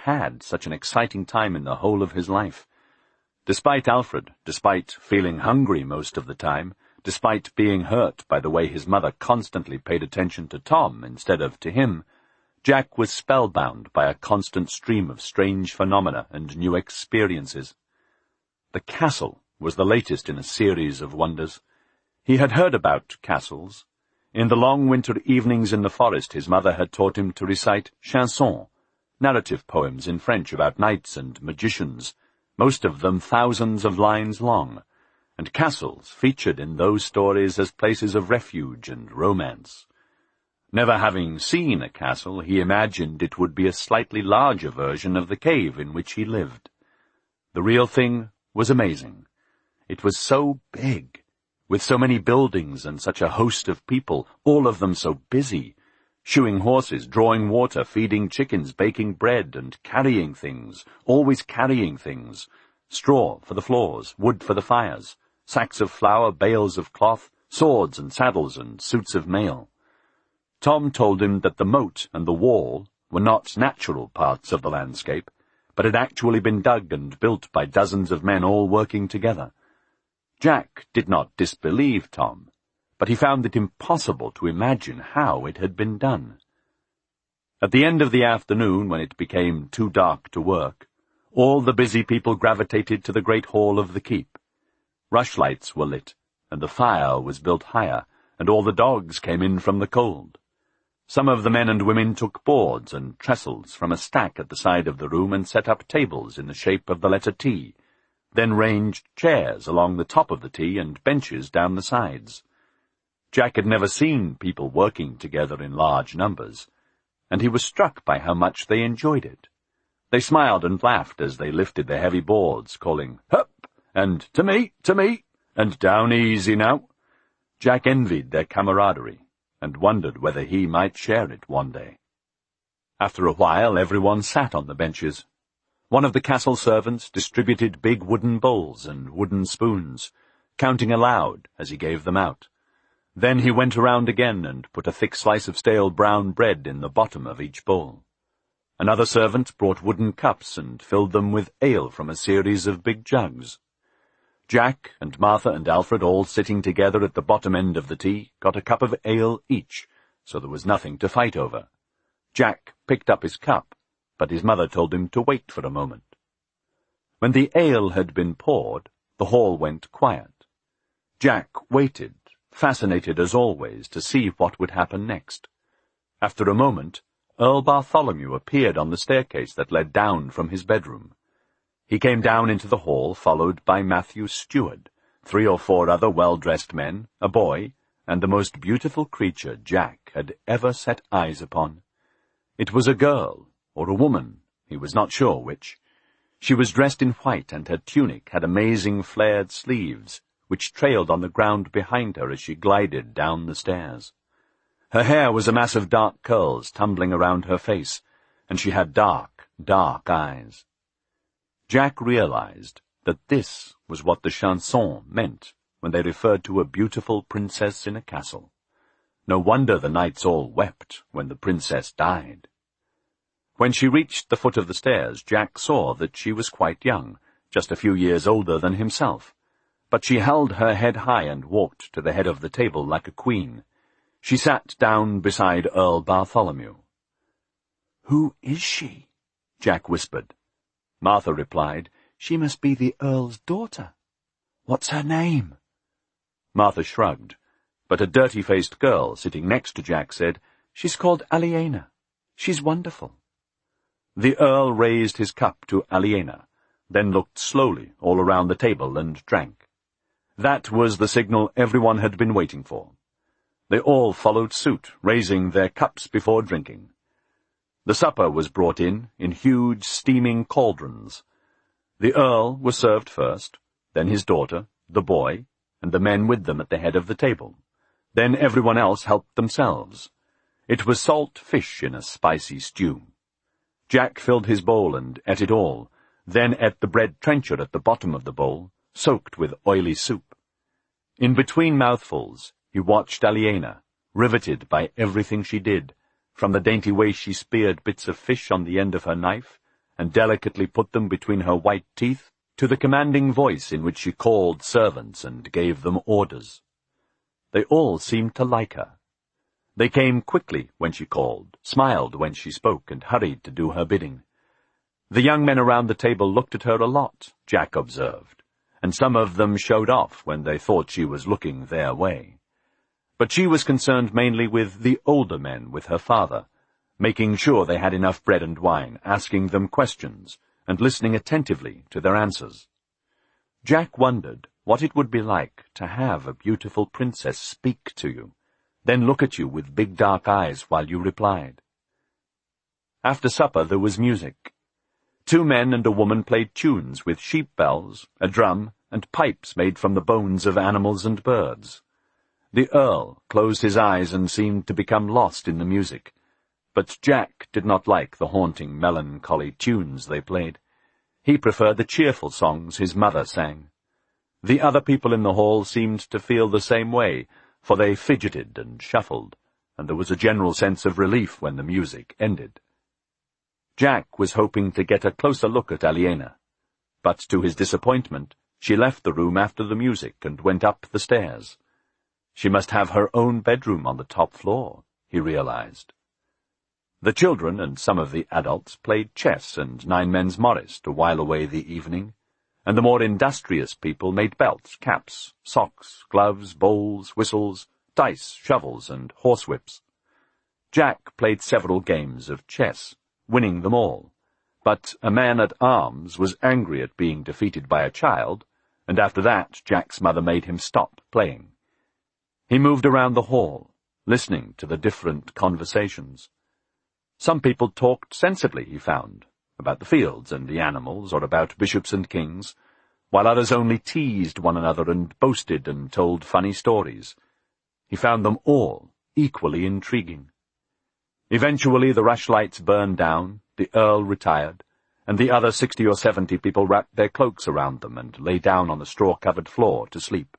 had such an exciting time in the whole of his life. Despite Alfred, despite feeling hungry most of the time, despite being hurt by the way his mother constantly paid attention to Tom instead of to him, Jack was spellbound by a constant stream of strange phenomena and new experiences. The castle was the latest in a series of wonders. He had heard about castles. In the long winter evenings in the forest, his mother had taught him to recite chansons, narrative poems in French about knights and magicians, most of them thousands of lines long, and castles featured in those stories as places of refuge and romance. Never having seen a castle, he imagined it would be a slightly larger version of the cave in which he lived. The real thing was amazing. It was so big, with so many buildings and such a host of people, all of them so busy, shoeing horses, drawing water, feeding chickens, baking bread, and carrying things, always carrying things, straw for the floors, wood for the fires, sacks of flour, bales of cloth, swords and saddles and suits of mail. Tom told him that the moat and the wall were not natural parts of the landscape, but had actually been dug and built by dozens of men all working together. Jack did not disbelieve Tom, but he found it impossible to imagine how it had been done. At the end of the afternoon, when it became too dark to work, all the busy people gravitated to the great hall of the keep. Rushlights were lit, and the fire was built higher, and all the dogs came in from the cold. Some of the men and women took boards and trestles from a stack at the side of the room and set up tables in the shape of the letter T, then ranged chairs along the top of the T and benches down the sides. Jack had never seen people working together in large numbers, and he was struck by how much they enjoyed it. They smiled and laughed as they lifted the heavy boards, calling, "Hup!" and to me, and "Down easy now." Jack envied their camaraderie, and wondered whether he might share it one day. After a while, everyone sat on the benches. One of the castle servants distributed big wooden bowls and wooden spoons, counting aloud as he gave them out. Then he went around again and put a thick slice of stale brown bread in the bottom of each bowl. Another servant brought wooden cups and filled them with ale from a series of big jugs. Jack and Martha and Alfred, all sitting together at the bottom end of the tea, got a cup of ale each, so there was nothing to fight over. Jack picked up his cup, but his mother told him to wait for a moment. When the ale had been poured, the hall went quiet. Jack waited, fascinated as always, to see what would happen next. After a moment, Earl Bartholomew appeared on the staircase that led down from his bedroom. He came down into the hall, followed by Matthew's steward, 3 or 4 other well-dressed men, a boy, and the most beautiful creature Jack had ever set eyes upon. It was a girl, or a woman, he was not sure which. She was dressed in white, and her tunic had amazing flared sleeves, which trailed on the ground behind her as she glided down the stairs. Her hair was a mass of dark curls tumbling around her face, and she had dark, dark eyes. Jack realized that this was what the chanson meant when they referred to a beautiful princess in a castle. No wonder the knights all wept when the princess died. When she reached the foot of the stairs, Jack saw that she was quite young, just a few years older than himself. But she held her head high and walked to the head of the table like a queen. She sat down beside Earl Bartholomew. "Who is she?" Jack whispered. Martha replied, "She must be the Earl's daughter. What's her name?" Martha shrugged, but a dirty-faced girl sitting next to Jack said, "She's called Aliena. She's wonderful." The Earl raised his cup to Aliena, then looked slowly all around the table and drank. That was the signal everyone had been waiting for. They all followed suit, raising their cups before drinking. The supper was brought in huge steaming cauldrons. The Earl was served first, then his daughter, the boy, and the men with them at the head of the table. Then everyone else helped themselves. It was salt fish in a spicy stew. Jack filled his bowl and ate it all, then ate the bread trencher at the bottom of the bowl, soaked with oily soup. In between mouthfuls, he watched Aliena, riveted by everything she did, from the dainty way she speared bits of fish on the end of her knife, and delicately put them between her white teeth, to the commanding voice in which she called servants and gave them orders. They all seemed to like her. They came quickly when she called, smiled when she spoke, and hurried to do her bidding. The young men around the table looked at her a lot, Jack observed, and some of them showed off when they thought she was looking their way. But she was concerned mainly with the older men with her father, making sure they had enough bread and wine, asking them questions, and listening attentively to their answers. Jack wondered what it would be like to have a beautiful princess speak to you, then look at you with big dark eyes while you replied. After supper there was music. 2 men and a woman played tunes with sheep bells, a drum, and pipes made from the bones of animals and birds. The Earl closed his eyes and seemed to become lost in the music, but Jack did not like the haunting, melancholy tunes they played. He preferred the cheerful songs his mother sang. The other people in the hall seemed to feel the same way, for they fidgeted and shuffled, and there was a general sense of relief when the music ended. Jack was hoping to get a closer look at Aliena, but to his disappointment, she left the room after the music and went up the stairs. She must have her own bedroom on the top floor, he realized. The children and some of the adults played chess and nine-men's morris to while away the evening, and the more industrious people made belts, caps, socks, gloves, bowls, whistles, dice, shovels, and horsewhips. Jack played several games of chess, winning them all, but a man-at-arms was angry at being defeated by a child, and after that Jack's mother made him stop playing. He moved around the hall, listening to the different conversations. Some people talked sensibly, he found, about the fields and the animals, or about bishops and kings, while others only teased one another and boasted and told funny stories. He found them all equally intriguing. Eventually the rushlights burned down, the Earl retired, and the other 60 or 70 people wrapped their cloaks around them and lay down on the straw-covered floor to sleep.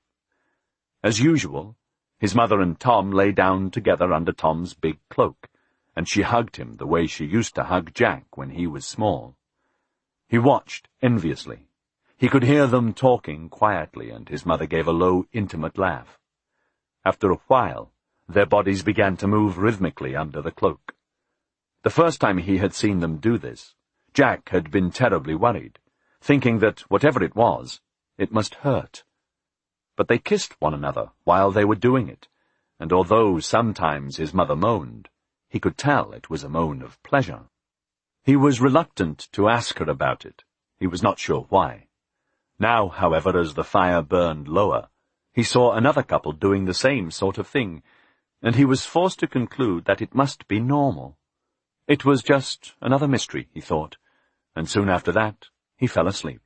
As usual, his mother and Tom lay down together under Tom's big cloak, and she hugged him the way she used to hug Jack when he was small. He watched enviously. He could hear them talking quietly, and his mother gave a low, intimate laugh. After a while, their bodies began to move rhythmically under the cloak. The first time he had seen them do this, Jack had been terribly worried, thinking that whatever it was, it must hurt. But they kissed one another while they were doing it, and although sometimes his mother moaned, he could tell it was a moan of pleasure. He was reluctant to ask her about it. He was not sure why. Now, however, as the fire burned lower, he saw another couple doing the same sort of thing, and he was forced to conclude that it must be normal. It was just another mystery, he thought, and soon after that he fell asleep.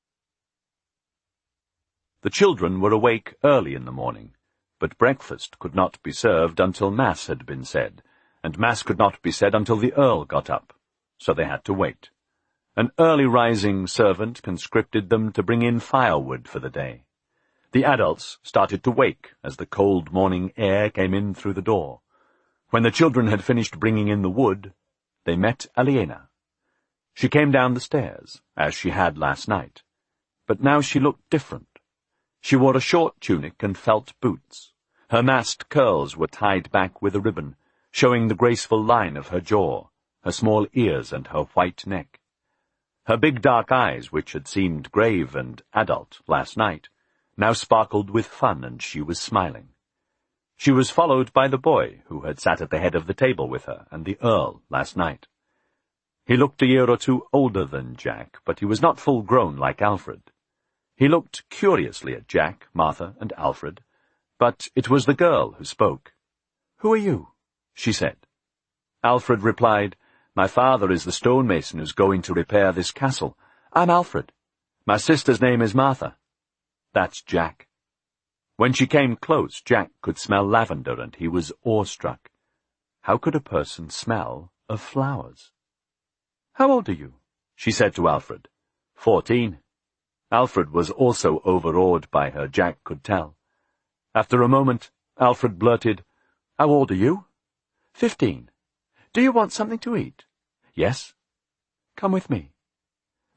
The children were awake early in the morning, but breakfast could not be served until Mass had been said, and Mass could not be said until the Earl got up, so they had to wait. An early-rising servant conscripted them to bring in firewood for the day. The adults started to wake as the cold morning air came in through the door. When the children had finished bringing in the wood, they met Aliena. She came down the stairs, as she had last night, but now she looked different. She wore a short tunic and felt boots. Her massed curls were tied back with a ribbon, showing the graceful line of her jaw, her small ears and her white neck. Her big dark eyes, which had seemed grave and adult last night, now sparkled with fun, and she was smiling. She was followed by the boy who had sat at the head of the table with her and the Earl last night. He looked a year or 2 older than Jack, but he was not full-grown like Alfred. He looked curiously at Jack, Martha, and Alfred, but it was the girl who spoke. "Who are you?" she said. Alfred replied, "My father is the stonemason who's going to repair this castle. I'm Alfred. My sister's name is Martha." "That's Jack." When she came close, Jack could smell lavender, and he was awestruck. How could a person smell of flowers? "How old are you?" she said to Alfred. 14. Alfred was also overawed by her, Jack could tell. After a moment, Alfred blurted, "How old are you?" 15. "Do you want something to eat?" "Yes." "Come with me.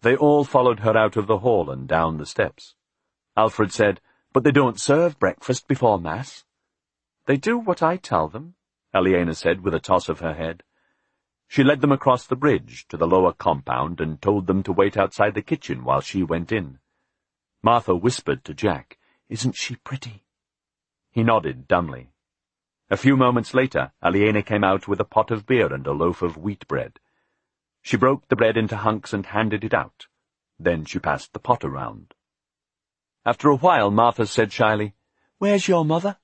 They all followed her out of the hall and down the steps. Alfred said, "But they don't serve breakfast before Mass." "They do what I tell them," Aliena said with a toss of her head. She led them across the bridge to the lower compound and told them to wait outside the kitchen while she went in. Martha whispered to Jack, "Isn't she pretty?" He nodded dumbly. A few moments later, Aliena came out with a pot of beer and a loaf of wheat bread. She broke the bread into hunks and handed it out. Then she passed the pot around. After a while, Martha said shyly, "Where's your mother?"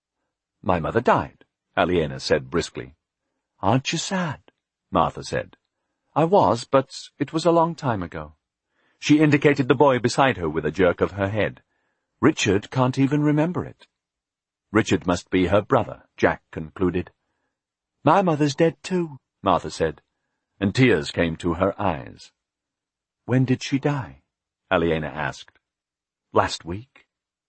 "My mother died," Aliena said briskly. "Aren't you sad?" Martha said. "I was, but it was a long time ago." She indicated the boy beside her with a jerk of her head. "Richard can't even remember it." Richard must be her brother, Jack concluded. "My mother's dead too," Martha said, and tears came to her eyes. "When did she die?" Aliena asked. "Last week."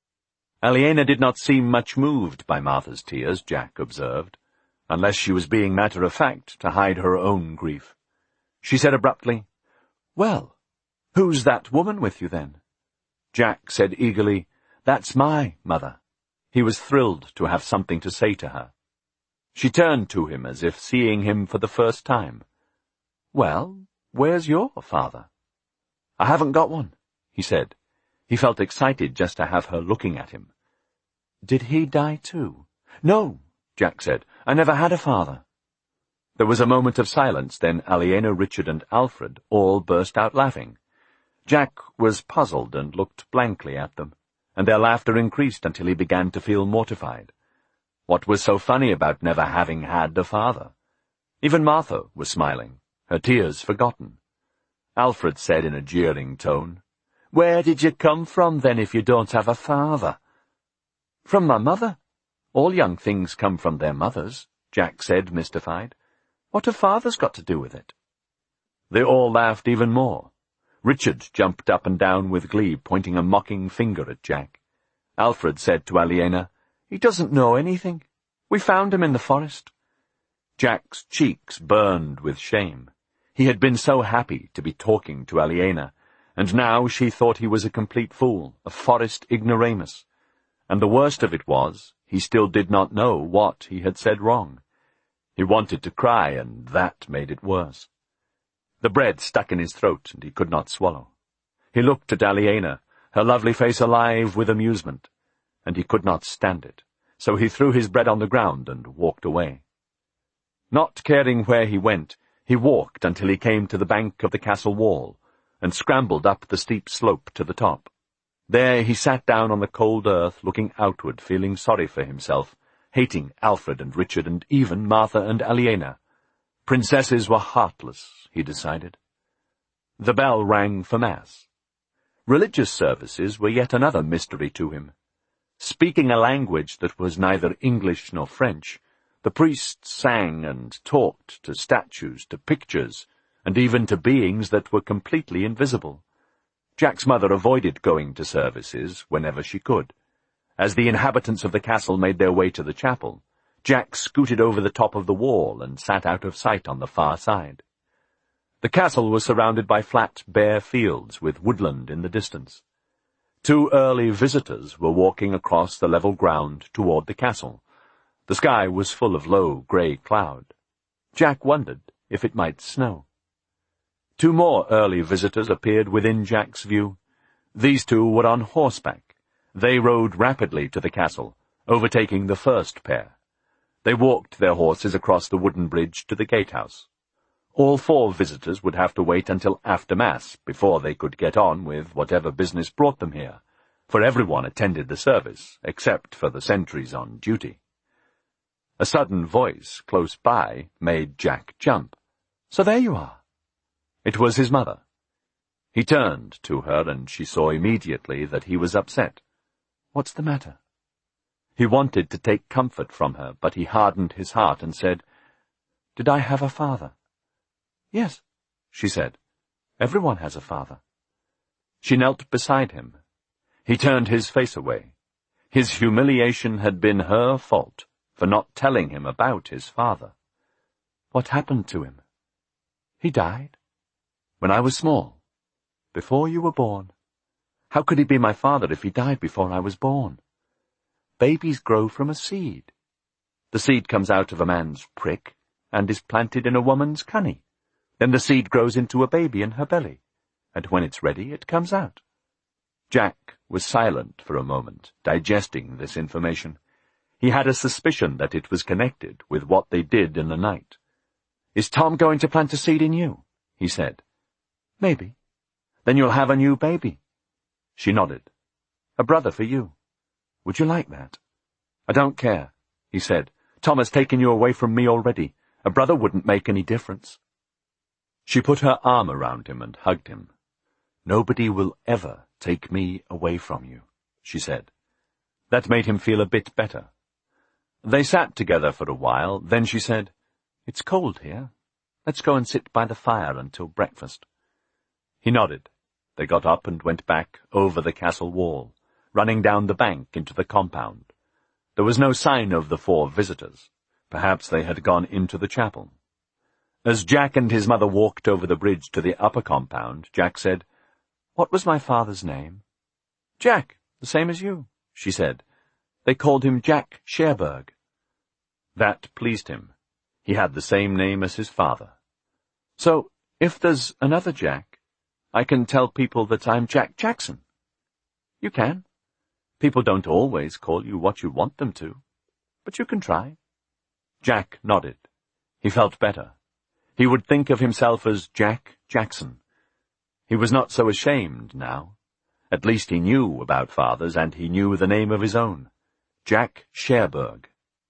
Aliena did not seem much moved by Martha's tears, Jack observed, unless she was being matter-of-fact to hide her own grief. She said abruptly, "Well, who's that woman with you then?" Jack said eagerly, "That's my mother." He was thrilled to have something to say to her. She turned to him as if seeing him for the first time. "Well, where's your father?" "I haven't got one," he said. He felt excited just to have her looking at him. "Did he die too?" "No," Jack said. "I never had a father." There was a moment of silence, then Aliena, Richard, and Alfred all burst out laughing. Jack was puzzled and looked blankly at them, and their laughter increased until he began to feel mortified. What was so funny about never having had a father? Even Martha was smiling, her tears forgotten. Alfred said in a jeering tone, "Where did you come from, then, if you don't have a father?" "From my mother. All young things come from their mothers," Jack said, mystified. "What have fathers got to do with it?" They all laughed even more. Richard jumped up and down with glee, pointing a mocking finger at Jack. Alfred said to Aliena, "He doesn't know anything. We found him in the forest." Jack's cheeks burned with shame. He had been so happy to be talking to Aliena, and now she thought he was a complete fool, a forest ignoramus. And the worst of it was, he still did not know what he had said wrong. He wanted to cry, and that made it worse. The bread stuck in his throat, and he could not swallow. He looked at Aliena, her lovely face alive with amusement, and he could not stand it, so he threw his bread on the ground and walked away. Not caring where he went, he walked until he came to the bank of the castle wall, and scrambled up the steep slope to the top. There he sat down on the cold earth, looking outward, feeling sorry for himself, hating Alfred and Richard and even Martha and Aliena. Princesses were heartless, he decided. The bell rang for Mass. Religious services were yet another mystery to him. Speaking a language that was neither English nor French, the priests sang and talked to statues, to pictures, and even to beings that were completely invisible. Jack's mother avoided going to services whenever she could. As the inhabitants of the castle made their way to the chapel, Jack scooted over the top of the wall and sat out of sight on the far side. The castle was surrounded by flat, bare fields with woodland in the distance. 2 early visitors were walking across the level ground toward the castle. The sky was full of low, grey cloud. Jack wondered if it might snow. 2 more early visitors appeared within Jack's view. These 2 were on horseback. They rode rapidly to the castle, overtaking the first pair. They walked their horses across the wooden bridge to the gatehouse. All 4 visitors would have to wait until after Mass before they could get on with whatever business brought them here, for everyone attended the service, except for the sentries on duty. A sudden voice close by made Jack jump. "So there you are." It was his mother. He turned to her, and she saw immediately that he was upset. "What's the matter?" He wanted to take comfort from her, but he hardened his heart and said, "Did I have a father?" "Yes," she said. "Everyone has a father." She knelt beside him. He turned his face away. His humiliation had been her fault for not telling him about his father. "What happened to him?" "He died. When I was small." Before you were born. How could he be my father if he died before I was born? Babies grow from a seed. The seed comes out of a man's prick and is planted in a woman's cunny. Then the seed grows into a baby in her belly, and when it's ready, it comes out. Jack was silent for a moment, digesting this information. He had a suspicion that it was connected with what they did in the night. "Is Tom going to plant a seed in you?" he said. "Maybe. Then you'll have a new baby." She nodded. "A brother for you. Would you like that?" "I don't care," he said. "Tom has taken you away from me already. A brother wouldn't make any difference." She put her arm around him and hugged him. "Nobody will ever take me away from you," she said. That made him feel a bit better. They sat together for a while, then she said, "It's cold here. Let's go and sit by the fire until breakfast." He nodded. They got up and went back over the castle wall, running down the bank into the compound. There was no sign of the 4 visitors. Perhaps they had gone into the chapel. As Jack and his mother walked over the bridge to the upper compound, Jack said, "What was my father's name?" "Jack, the same as you," she said. "They called him Jack Sherberg." That pleased him. He had the same name as his father. "So, if there's another Jack, I can tell people that I'm Jack Jackson." "You can. People don't always call you what you want them to, but you can try." Jack nodded. He felt better. He would think of himself as Jack Jackson. He was not so ashamed now. At least he knew about fathers, and he knew the name of his own. Jack Sherberg.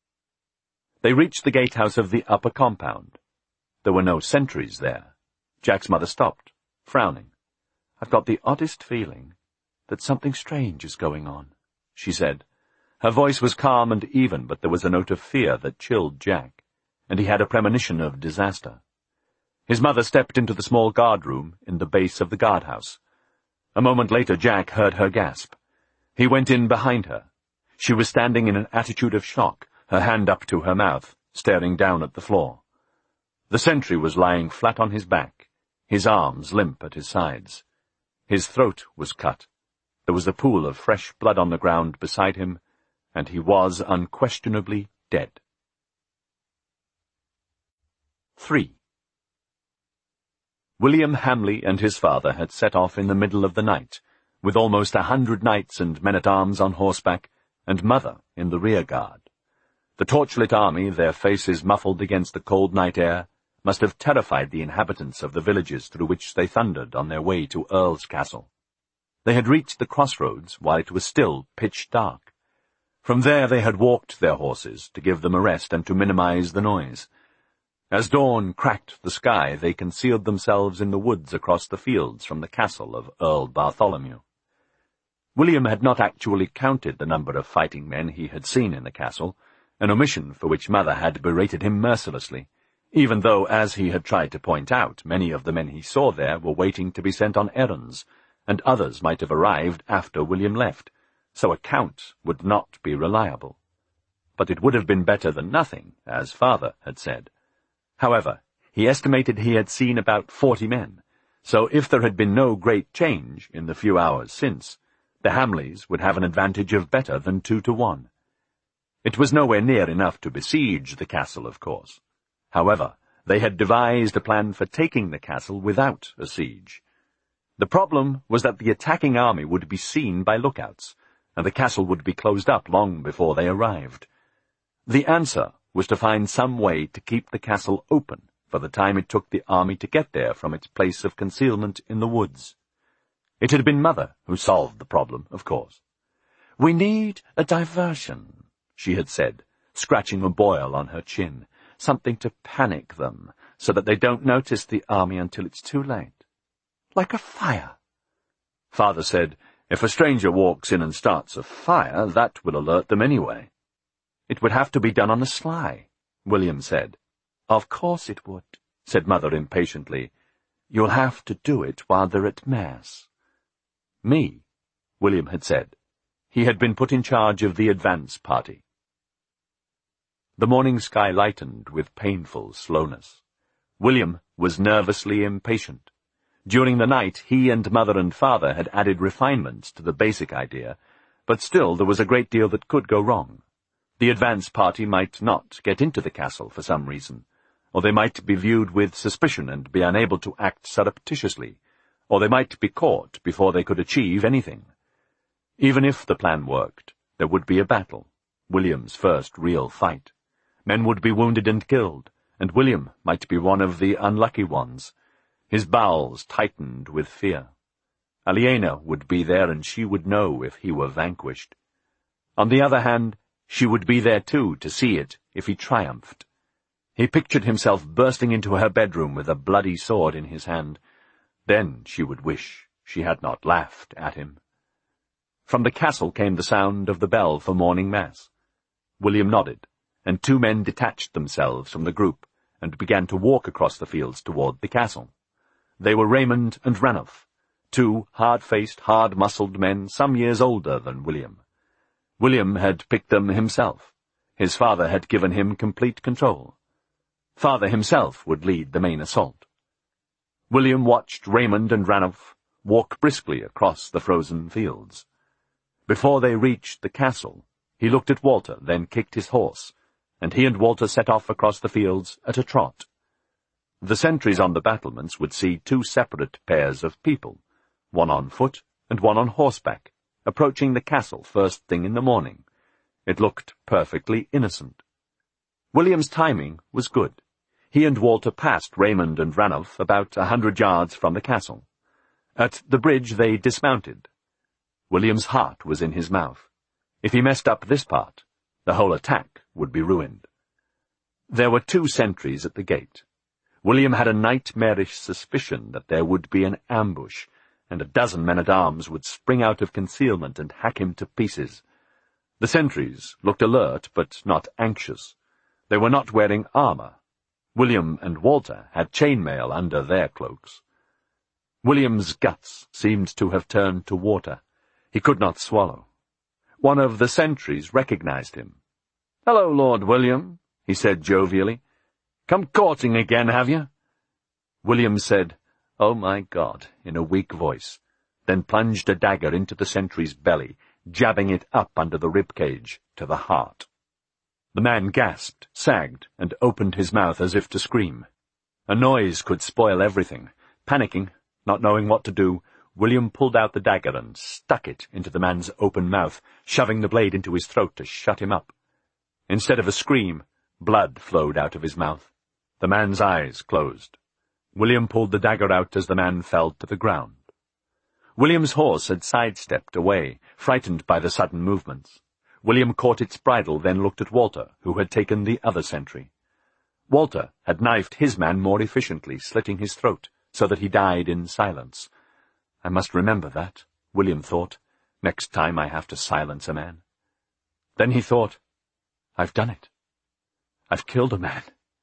They reached the gatehouse of the upper compound. There were no sentries there. Jack's mother stopped, frowning. "I've got the oddest feeling that something strange is going on," she said. Her voice was calm and even, but there was a note of fear that chilled Jack, and he had a premonition of disaster. His mother stepped into the small guard-room in the base of the guardhouse. A moment later Jack heard her gasp. He went in behind her. She was standing in an attitude of shock, her hand up to her mouth, staring down at the floor. The sentry was lying flat on his back, his arms limp at his sides. His throat was cut. There was a pool of fresh blood on the ground beside him, and he was unquestionably dead. 3. William Hamley and his father had set off in the middle of the night, with almost 100 knights and men-at-arms on horseback, and Mother in the rear guard. The torchlit army, their faces muffled against the cold night air, must have terrified the inhabitants of the villages through which they thundered on their way to Earl's Castle. They had reached the crossroads while it was still pitch dark. From there they had walked their horses to give them a rest and to minimize the noise. As dawn cracked the sky, they concealed themselves in the woods across the fields from the castle of Earl Bartholomew. William had not actually counted the number of fighting men he had seen in the castle, an omission for which Mother had berated him mercilessly, even though, as he had tried to point out, many of the men he saw there were waiting to be sent on errands, and others might have arrived after William left, so a count would not be reliable. But it would have been better than nothing, as Father had said. However, he estimated he had seen about 40 men, so if there had been no great change in the few hours since, the Hamleys would have an advantage of better than 2 to 1. It was nowhere near enough to besiege the castle, of course. However, they had devised a plan for taking the castle without a siege. The problem was that the attacking army would be seen by lookouts, and the castle would be closed up long before they arrived. The answer was to find some way to keep the castle open for the time it took the army to get there from its place of concealment in the woods. It had been Mother who solved the problem, of course. "We need a diversion," she had said, scratching a boil on her chin, "something to panic them, so that they don't notice the army until it's too late. Like a fire." Father said, "If a stranger walks in and starts a fire, that will alert them anyway." "It would have to be done on the sly," William said. "Of course it would," said Mother impatiently. "You'll have to do it while they're at Mass." "Me," William had said. He had been put in charge of the advance party. The morning sky lightened with painful slowness. William was nervously impatient. During the night, he and mother and father had added refinements to the basic idea, but still there was a great deal that could go wrong. The advance party might not get into the castle for some reason, or they might be viewed with suspicion and be unable to act surreptitiously, or they might be caught before they could achieve anything. Even if the plan worked, there would be a battle, William's first real fight. Men would be wounded and killed, and William might be one of the unlucky ones. His bowels tightened with fear. Aliena would be there, and she would know if he were vanquished. On the other hand, she would be there too to see it if he triumphed. He pictured himself bursting into her bedroom with a bloody sword in his hand. Then she would wish she had not laughed at him. From the castle came the sound of the bell for morning mass. William nodded, and 2 men detached themselves from the group and began to walk across the fields toward the castle. They were Raymond and Ranulph, 2 hard-faced, hard-muscled men some years older than William. William had picked them himself. His father had given him complete control. Father himself would lead the main assault. William watched Raymond and Ranulph walk briskly across the frozen fields. Before they reached the castle, he looked at Walter, then kicked his horse, and he and Walter set off across the fields at a trot. The sentries on the battlements would see 2 separate pairs of people, one on foot and one on horseback, approaching the castle first thing in the morning. It looked perfectly innocent. William's timing was good. He and Walter passed Raymond and Ranulph about 100 yards from the castle. At the bridge they dismounted. William's heart was in his mouth. If he messed up this part, the whole attack would be ruined. There were 2 sentries at the gate. William had a nightmarish suspicion that there would be an ambush, and a dozen men-at-arms would spring out of concealment and hack him to pieces. The sentries looked alert but not anxious. They were not wearing armor. William and Walter had chainmail under their cloaks. William's guts seemed to have turned to water. He could not swallow. One of the sentries recognized him. "Hello, Lord William," he said jovially. "Come courting again, have you?" William said, "Oh, my God," in a weak voice, then plunged a dagger into the sentry's belly, jabbing it up under the rib-cage to the heart. The man gasped, sagged, and opened his mouth as if to scream. A noise could spoil everything. Panicking, not knowing what to do, William pulled out the dagger and stuck it into the man's open mouth, shoving the blade into his throat to shut him up. Instead of a scream, blood flowed out of his mouth. The man's eyes closed. William pulled the dagger out as the man fell to the ground. William's horse had sidestepped away, frightened by the sudden movements. William caught its bridle, then looked at Walter, who had taken the other sentry. Walter had knifed his man more efficiently, slitting his throat, so that he died in silence. I must remember that, William thought, next time I have to silence a man. Then he thought, I've done it. I've killed a man.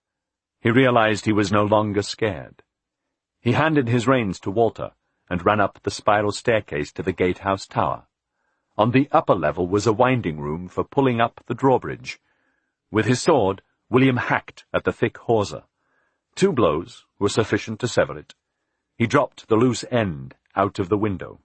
He realized he was no longer scared. He handed his reins to Walter and ran up the spiral staircase to the gatehouse tower. On the upper level was a winding room for pulling up the drawbridge. With his sword, William hacked at the thick hawser. 2 blows were sufficient to sever it. He dropped the loose end out of the window.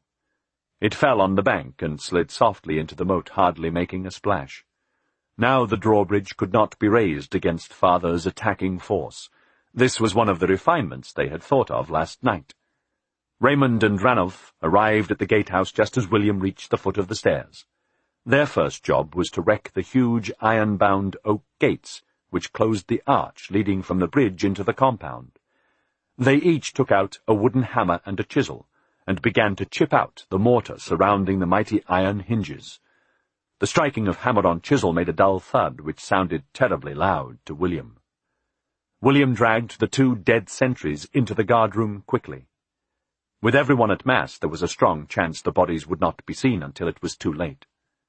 It fell on the bank and slid softly into the moat, hardly making a splash. Now the drawbridge could not be raised against Father's attacking force. This was one of the refinements they had thought of last night. Raymond and Ranulph arrived at the gatehouse just as William reached the foot of the stairs. Their first job was to wreck the huge iron-bound oak gates which closed the arch leading from the bridge into the compound. They each took out a wooden hammer and a chisel, and began to chip out the mortar surrounding the mighty iron hinges. The striking of hammer on chisel made a dull thud, which sounded terribly loud to William. William dragged the 2 dead sentries into the guardroom quickly. With everyone at mass, there was a strong chance the bodies would not be seen until it was too late.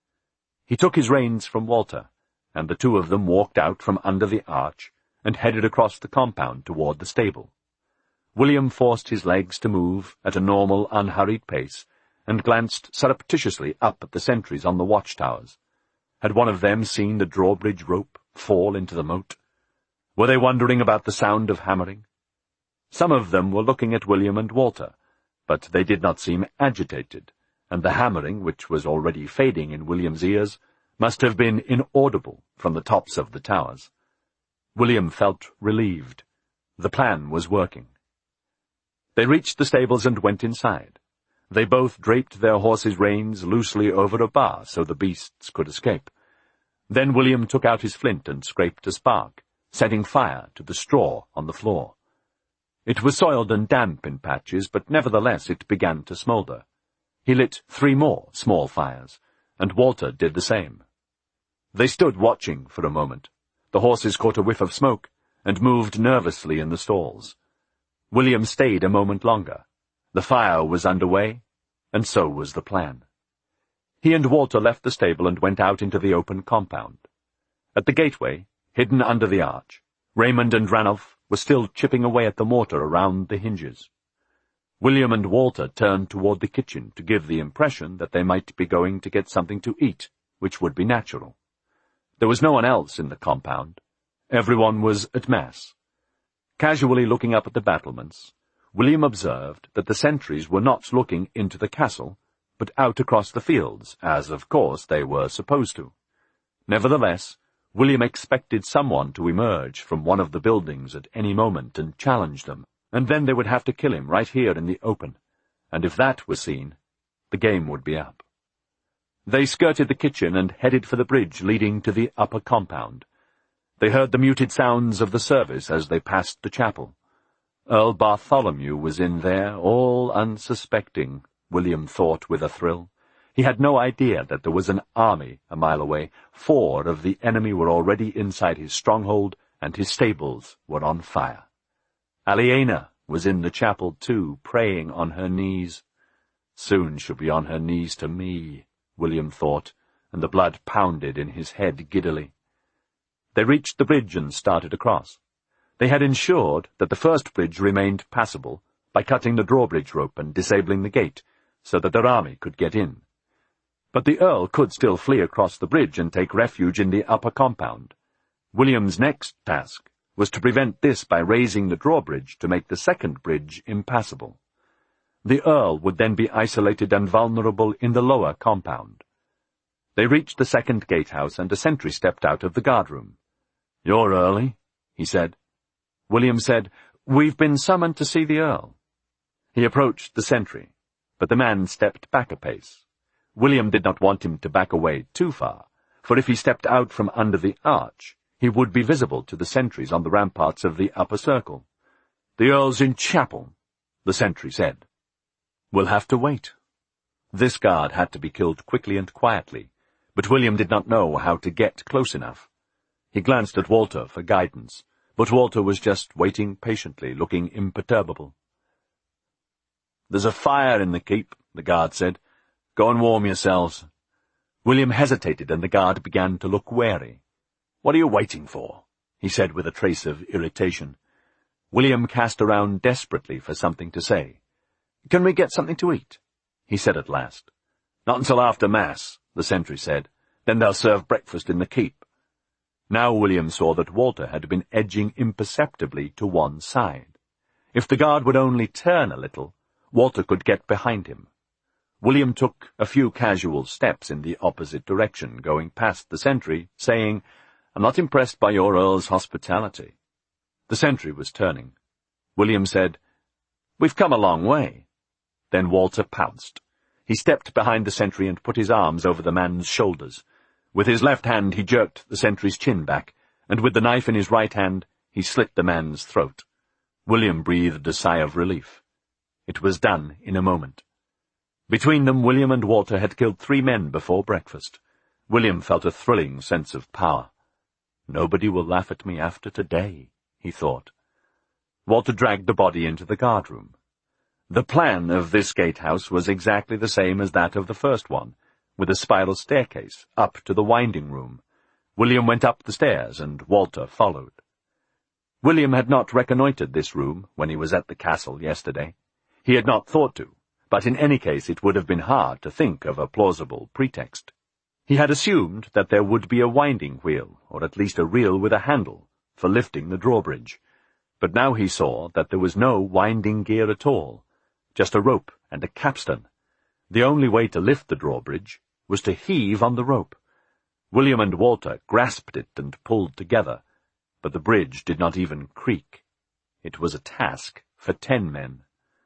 He took his reins from Walter, and the 2 of them walked out from under the arch and headed across the compound toward the stable. William forced his legs to move at a normal, unhurried pace, and glanced surreptitiously up at the sentries on the watchtowers. Had one of them seen the drawbridge rope fall into the moat? Were they wondering about the sound of hammering? Some of them were looking at William and Walter, but they did not seem agitated, and the hammering, which was already fading in William's ears, must have been inaudible from the tops of the towers. William felt relieved. The plan was working. They reached the stables and went inside. They both draped their horses' reins loosely over a bar so the beasts could escape. Then William took out his flint and scraped a spark, setting fire to the straw on the floor. It was soiled and damp in patches, but nevertheless it began to smoulder. He lit 3 more small fires, and Walter did the same. They stood watching for a moment. The horses caught a whiff of smoke and moved nervously in the stalls. William stayed a moment longer. The fire was underway, and so was the plan. He and Walter left the stable and went out into the open compound. At the gateway, hidden under the arch, Raymond and Ranulph were still chipping away at the mortar around the hinges. William and Walter turned toward the kitchen to give the impression that they might be going to get something to eat, which would be natural. There was no one else in the compound. Everyone was at Mass. Casually looking up at the battlements, William observed that the sentries were not looking into the castle, but out across the fields, as, of course, they were supposed to. Nevertheless, William expected someone to emerge from one of the buildings at any moment and challenge them, and then they would have to kill him right here in the open, and if that was seen, the game would be up. They skirted the kitchen and headed for the bridge leading to the upper compound. They heard the muted sounds of the service as they passed the chapel. Earl Bartholomew was in there, all unsuspecting, William thought with a thrill. He had no idea that there was an army a mile away. 4 of the enemy were already inside his stronghold, and his stables were on fire. Aliena was in the chapel too, praying on her knees. Soon she'll be on her knees to me, William thought, and the blood pounded in his head giddily. They reached the bridge and started across. They had ensured that the first bridge remained passable by cutting the drawbridge rope and disabling the gate, so that their army could get in. But the Earl could still flee across the bridge and take refuge in the upper compound. William's next task was to prevent this by raising the drawbridge to make the second bridge impassable. The Earl would then be isolated and vulnerable in the lower compound. They reached the second gatehouse, and a sentry stepped out of the guardroom. "You're early," he said. William said, "We've been summoned to see the Earl." He approached the sentry, but the man stepped back a pace. William did not want him to back away too far, for if he stepped out from under the arch, he would be visible to the sentries on the ramparts of the upper circle. "The Earl's in chapel," the sentry said. "We'll have to wait." This guard had to be killed quickly and quietly, but William did not know how to get close enough. He glanced at Walter for guidance, but Walter was just waiting patiently, looking imperturbable. "There's a fire in the keep," the guard said. "Go and warm yourselves." William hesitated, and the guard began to look wary. "What are you waiting for?" he said with a trace of irritation. William cast around desperately for something to say. "Can we get something to eat?" he said at last. "Not until after Mass," the sentry said. "Then they'll serve breakfast in the keep." Now William saw that Walter had been edging imperceptibly to one side. If the guard would only turn a little, Walter could get behind him. William took a few casual steps in the opposite direction, going past the sentry, saying, "I'm not impressed by your Earl's hospitality." The sentry was turning. William said, "We've come a long way." Then Walter pounced. He stepped behind the sentry and put his arms over the man's shoulders. With his left hand he jerked the sentry's chin back, and with the knife in his right hand he slit the man's throat. William breathed a sigh of relief. It was done in a moment. Between them, William and Walter had killed 3 men before breakfast. William felt a thrilling sense of power. "Nobody will laugh at me after today," he thought. Walter dragged the body into the guardroom. The plan of this gatehouse was exactly the same as that of the first one, with a spiral staircase up to the winding room. William went up the stairs, and Walter followed. William had not reconnoitred this room when he was at the castle yesterday. He had not thought to, but in any case it would have been hard to think of a plausible pretext. He had assumed that there would be a winding wheel, or at least a reel with a handle, for lifting the drawbridge, but now he saw that there was no winding gear at all, just a rope and a capstan. The only way to lift the drawbridge was to heave on the rope. William and Walter grasped it and pulled together, but the bridge did not even creak. It was a task for 10 men.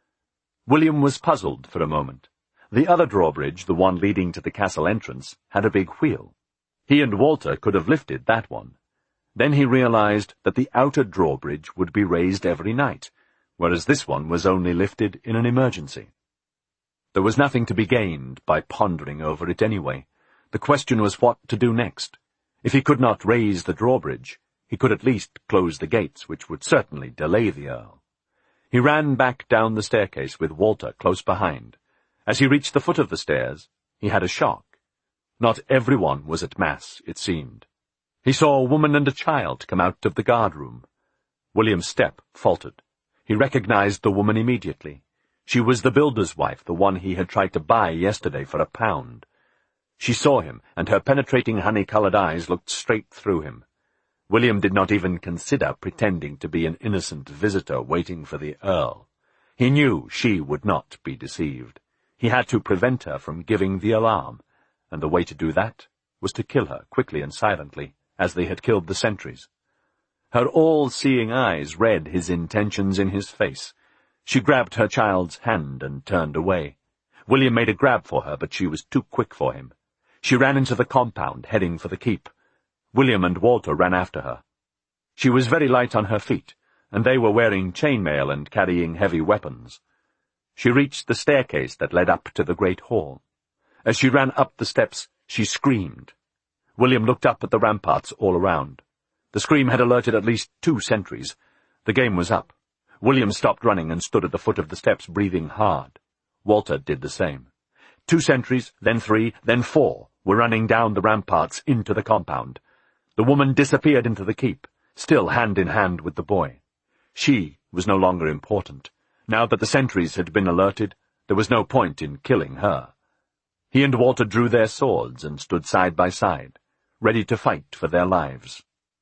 William was puzzled for a moment. The other drawbridge, the one leading to the castle entrance, had a big wheel. He and Walter could have lifted that one. Then he realized that the outer drawbridge would be raised every night, whereas this one was only lifted in an emergency. There was nothing to be gained by pondering over it anyway. The question was what to do next. If he could not raise the drawbridge, he could at least close the gates, which would certainly delay the Earl. He ran back down the staircase with Walter close behind. As he reached the foot of the stairs, he had a shock. Not everyone was at Mass, it seemed. He saw a woman and a child come out of the guard-room. William's step faltered. He recognized the woman immediately. She was the builder's wife, the one he had tried to buy yesterday for £1. She saw him, and her penetrating honey-coloured eyes looked straight through him. William did not even consider pretending to be an innocent visitor waiting for the Earl. He knew she would not be deceived. He had to prevent her from giving the alarm, and the way to do that was to kill her quickly and silently, as they had killed the sentries. Her all-seeing eyes read his intentions in his face. She grabbed her child's hand and turned away. William made a grab for her, but she was too quick for him. She ran into the compound, heading for the keep. William and Walter ran after her. She was very light on her feet, and they were wearing chainmail and carrying heavy weapons. She reached the staircase that led up to the great hall. As she ran up the steps, she screamed. William looked up at the ramparts all around. The scream had alerted at least 2 sentries. The game was up. William stopped running and stood at the foot of the steps, breathing hard. Walter did the same. 2 sentries, then 3, then 4 were running down the ramparts into the compound. The woman disappeared into the keep, still hand in hand with the boy. She was no longer important. Now that the sentries had been alerted, there was no point in killing her. He and Walter drew their swords and stood side by side, ready to fight for their lives.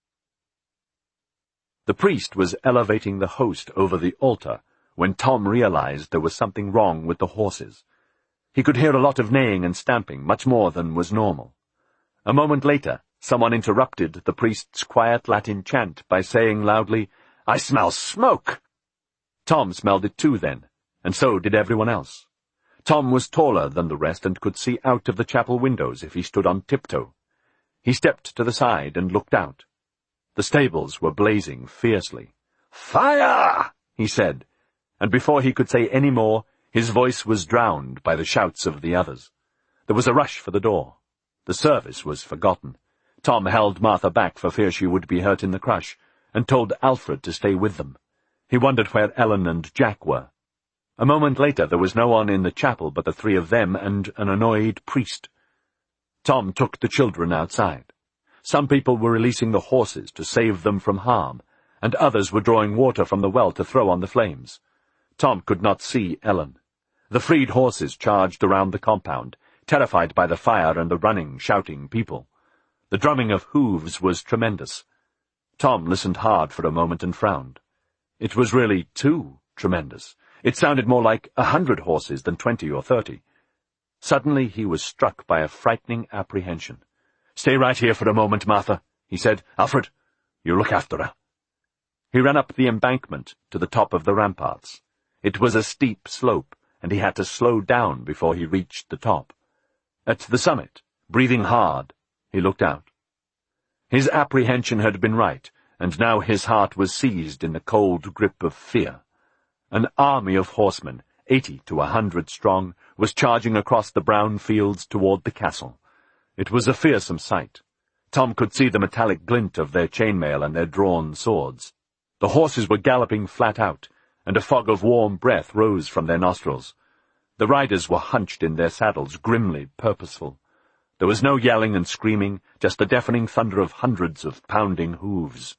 The priest was elevating the host over the altar when Tom realized there was something wrong with the horses. He could hear a lot of neighing and stamping, much more than was normal. A moment later, someone interrupted the priest's quiet Latin chant by saying loudly, "I smell smoke!" Tom smelled it too then, and so did everyone else. Tom was taller than the rest and could see out of the chapel windows if he stood on tiptoe. He stepped to the side and looked out. The stables were blazing fiercely. "Fire!" he said, and before he could say any more, his voice was drowned by the shouts of the others. There was a rush for the door. The service was forgotten. Tom held Martha back for fear she would be hurt in the crush, and told Alfred to stay with them. He wondered where Ellen and Jack were. A moment later there was no one in the chapel but the 3 of them and an annoyed priest. Tom took the children outside. Some people were releasing the horses to save them from harm, and others were drawing water from the well to throw on the flames. Tom could not see Ellen. The freed horses charged around the compound, terrified by the fire and the running, shouting people. The drumming of hooves was tremendous. Tom listened hard for a moment and frowned. It was really too tremendous. It sounded more like 100 horses than 20 or 30. Suddenly he was struck by a frightening apprehension. "Stay right here for a moment, Martha," he said. "Alfred, you look after her." He ran up the embankment to the top of the ramparts. It was a steep slope, and he had to slow down before he reached the top. At the summit, breathing hard, he looked out. His apprehension had been right, and now his heart was seized in the cold grip of fear. An army of horsemen, 80 to 100 strong, was charging across the brown fields toward the castle. It was a fearsome sight. Tom could see the metallic glint of their chainmail and their drawn swords. The horses were galloping flat out, and a fog of warm breath rose from their nostrils. The riders were hunched in their saddles, grimly purposeful. There was no yelling and screaming, just the deafening thunder of hundreds of pounding hooves.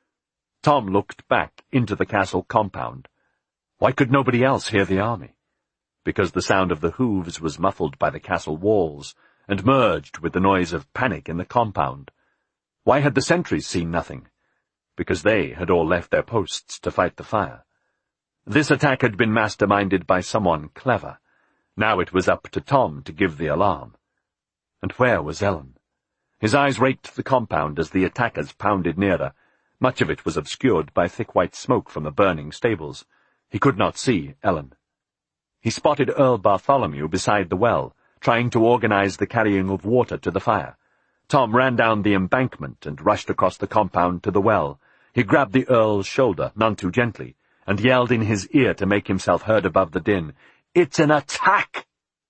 Tom looked back into the castle compound. Why could nobody else hear the army? Because the sound of the hooves was muffled by the castle walls, and merged with the noise of panic in the compound. Why had the sentries seen nothing? Because they had all left their posts to fight the fire. This attack had been masterminded by someone clever, Now it was up to Tom to give the alarm. And where was Ellen? His eyes raked the compound as the attackers pounded nearer. Much of it was obscured by thick white smoke from the burning stables. He could not see Ellen. He spotted Earl Bartholomew beside the well, trying to organize the carrying of water to the fire. Tom ran down the embankment and rushed across the compound to the well. He grabbed the Earl's shoulder, none too gently, and yelled in his ear to make himself heard above the din, "It's an attack!"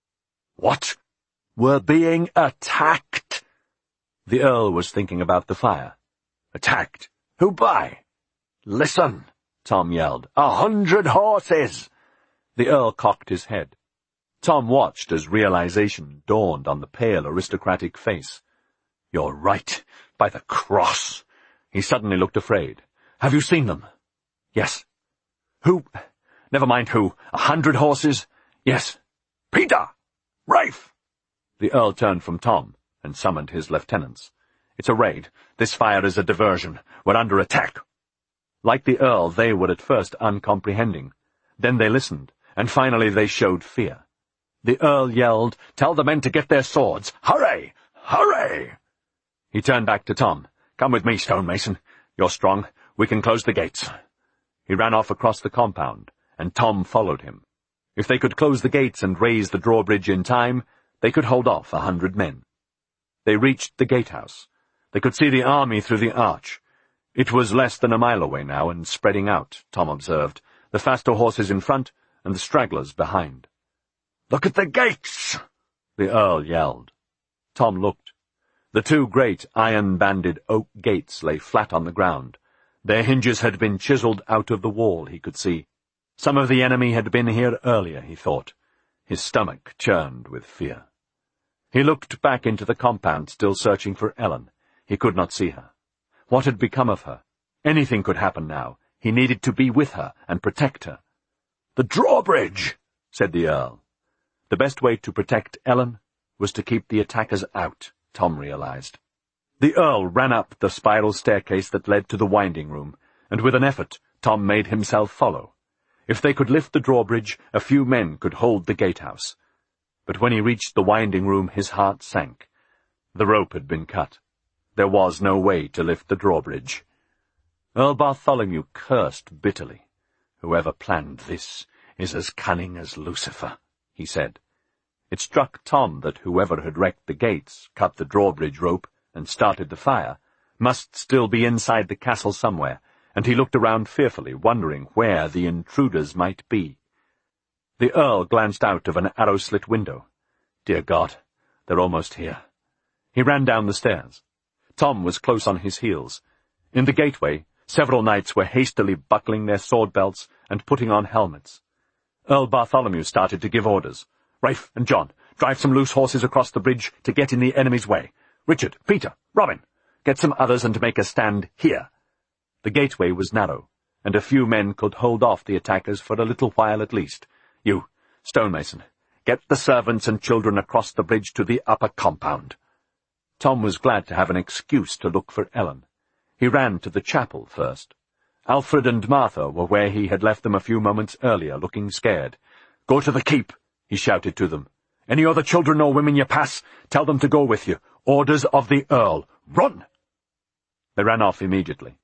"What? We're being attacked!" The Earl was thinking about the fire. "Attacked? Who by?" "Listen," Tom yelled. 100 horses!" The Earl cocked his head. Tom watched as realization dawned on the pale aristocratic face. "You're right, by the cross." He suddenly looked afraid. "Have you seen them?" "Yes." "Who? Never mind who. 100 horses?" "Yes." "Peter! Rafe!" The Earl turned from Tom and summoned his lieutenants. "It's a raid. This fire is a diversion. We're under attack." Like the Earl, they were at first uncomprehending. Then they listened, and finally they showed fear. The Earl yelled, "Tell the men to get their swords! Hurry! Hurry!" He turned back to Tom. "Come with me, stonemason. You're strong. We can close the gates." He ran off across the compound, and Tom followed him. If they could close the gates and raise the drawbridge in time, they could hold off 100 men. They reached the gatehouse. They could see the army through the arch. It was less than a mile away now and spreading out, Tom observed, the faster horses in front and the stragglers behind. "Look at the gates!" the Earl yelled. Tom looked. The two great iron-banded oak gates lay flat on the ground. Their hinges had been chiseled out of the wall, he could see. Some of the enemy had been here earlier, he thought. His stomach churned with fear. He looked back into the compound, still searching for Ellen. He could not see her. What had become of her? Anything could happen now. He needed to be with her and protect her. "The drawbridge," said the Earl. The best way to protect Ellen was to keep the attackers out, Tom realized. The Earl ran up the spiral staircase that led to the winding room, and with an effort Tom made himself follow. If they could lift the drawbridge, a few men could hold the gatehouse. But when he reached the winding room, his heart sank. The rope had been cut. There was no way to lift the drawbridge. Earl Bartholomew cursed bitterly. "Whoever planned this is as cunning as Lucifer," he said. It struck Tom that whoever had wrecked the gates, cut the drawbridge rope, and started the fire, must still be inside the castle somewhere, and he looked around fearfully, wondering where the intruders might be. The Earl glanced out of an arrow-slit window. "Dear God, they're almost here." He ran down the stairs. Tom was close on his heels. In the gateway, several knights were hastily buckling their sword-belts and putting on helmets. Earl Bartholomew started to give orders. "Rafe and John, drive some loose horses across the bridge to get in the enemy's way. Richard, Peter, Robin, get some others and make a stand here." The gateway was narrow, and a few men could hold off the attackers for a little while at least. "You, stonemason, get the servants and children across the bridge to the upper compound." Tom was glad to have an excuse to look for Ellen. He ran to the chapel first. Alfred and Martha were where he had left them a few moments earlier, looking scared. "Go to the keep," he shouted to them. "Any other children or women you pass, tell them to go with you. Orders of the Earl. Run!" They ran off immediately.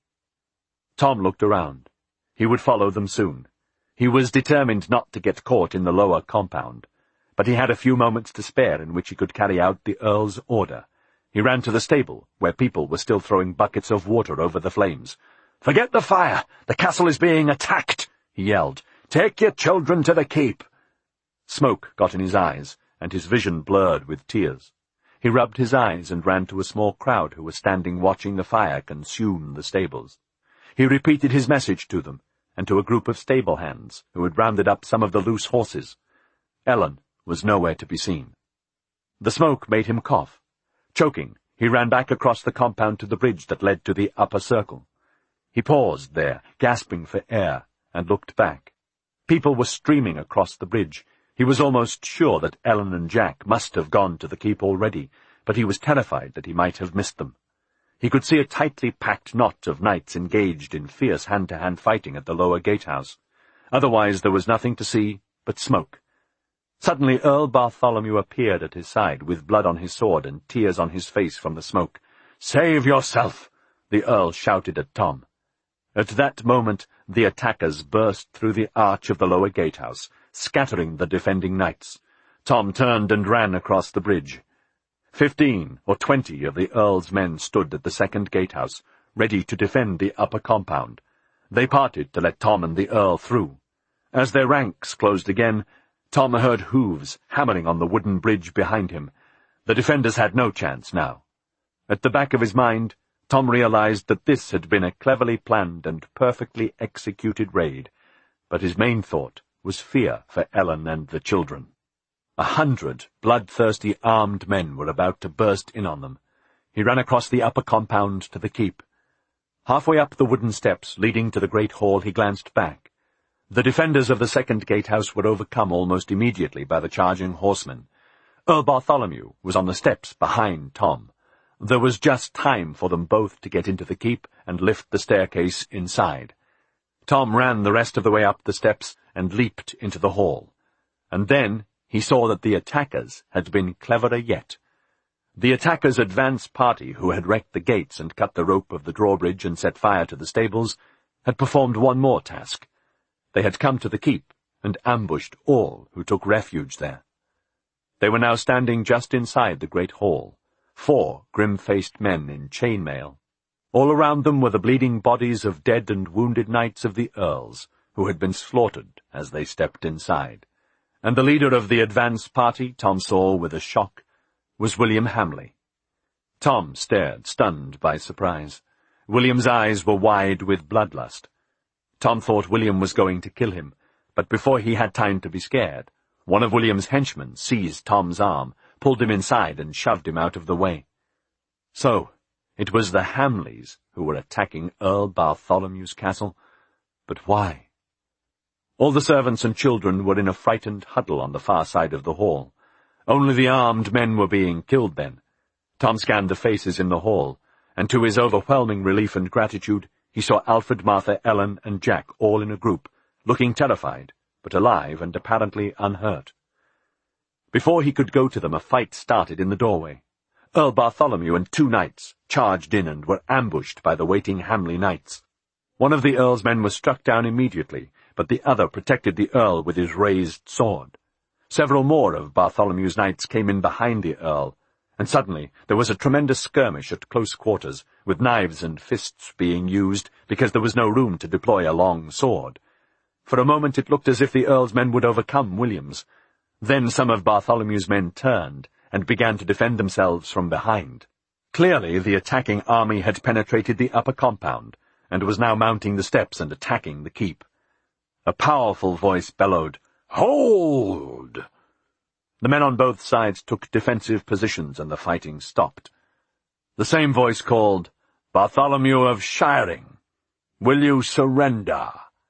Tom looked around. He would follow them soon. He was determined not to get caught in the lower compound, but he had a few moments to spare in which he could carry out the Earl's order. He ran to the stable, where people were still throwing buckets of water over the flames. "Forget the fire! The castle is being attacked!" he yelled. "Take your children to the keep!" Smoke got in his eyes, and his vision blurred with tears. He rubbed his eyes and ran to a small crowd who was standing watching the fire consume the stables. He repeated his message to them, and to a group of stable hands who had rounded up some of the loose horses. Ellen was nowhere to be seen. The smoke made him cough. Choking, he ran back across the compound to the bridge that led to the upper circle. He paused there, gasping for air, and looked back. People were streaming across the bridge. He was almost sure that Ellen and Jack must have gone to the keep already, but he was terrified that he might have missed them. He could see a tightly packed knot of knights engaged in fierce hand-to-hand fighting at the lower gatehouse. Otherwise there was nothing to see but smoke. Suddenly Earl Bartholomew appeared at his side, with blood on his sword and tears on his face from the smoke. "Save yourself!" the Earl shouted at Tom. At that moment the attackers burst through the arch of the lower gatehouse, scattering the defending knights. Tom turned and ran across the bridge. 15 or 20 of the Earl's men stood at the second gatehouse, ready to defend the upper compound. They parted to let Tom and the Earl through. As their ranks closed again, Tom heard hooves hammering on the wooden bridge behind him. The defenders had no chance now. At the back of his mind, Tom realized that this had been a cleverly planned and perfectly executed raid, but his main thought was fear for Ellen and the children. 100 bloodthirsty armed men were about to burst in on them. He ran across the upper compound to the keep. Halfway up the wooden steps leading to the great hall he glanced back. The defenders of the second gatehouse were overcome almost immediately by the charging horsemen. Earl Bartholomew was on the steps behind Tom. There was just time for them both to get into the keep and lift the staircase inside. Tom ran the rest of the way up the steps and leaped into the hall. And then he saw that the attackers had been cleverer yet. The attackers' advance party, who had wrecked the gates and cut the rope of the drawbridge and set fire to the stables, had performed one more task. They had come to the keep and ambushed all who took refuge there. They were now standing just inside the great hall, 4 grim-faced men in chainmail. All around them were the bleeding bodies of dead and wounded knights of the Earls, who had been slaughtered as they stepped inside. And the leader of the advance party, Tom saw with a shock, was William Hamley. Tom stared, stunned by surprise. William's eyes were wide with bloodlust. Tom thought William was going to kill him, but before he had time to be scared, one of William's henchmen seized Tom's arm, pulled him inside, and shoved him out of the way. So, it was the Hamleys who were attacking Earl Bartholomew's castle. But why? All the servants and children were in a frightened huddle on the far side of the hall. Only the armed men were being killed then. Tom scanned the faces in the hall, and to his overwhelming relief and gratitude, he saw Alfred, Martha, Ellen, and Jack all in a group, looking terrified, but alive and apparently unhurt. Before he could go to them, a fight started in the doorway. Earl Bartholomew and 2 knights charged in and were ambushed by the waiting Hamley knights. One of the Earl's men was struck down immediately, but the other protected the Earl with his raised sword. Several more of Bartholomew's knights came in behind the Earl, and suddenly there was a tremendous skirmish at close quarters, with knives and fists being used because there was no room to deploy a long sword. For a moment it looked as if the Earl's men would overcome William's. Then some of Bartholomew's men turned and began to defend themselves from behind. Clearly the attacking army had penetrated the upper compound, and was now mounting the steps and attacking the keep. A powerful voice bellowed, "Hold!" The men on both sides took defensive positions, and the fighting stopped. The same voice called, "Bartholomew of Shiring, will you surrender?"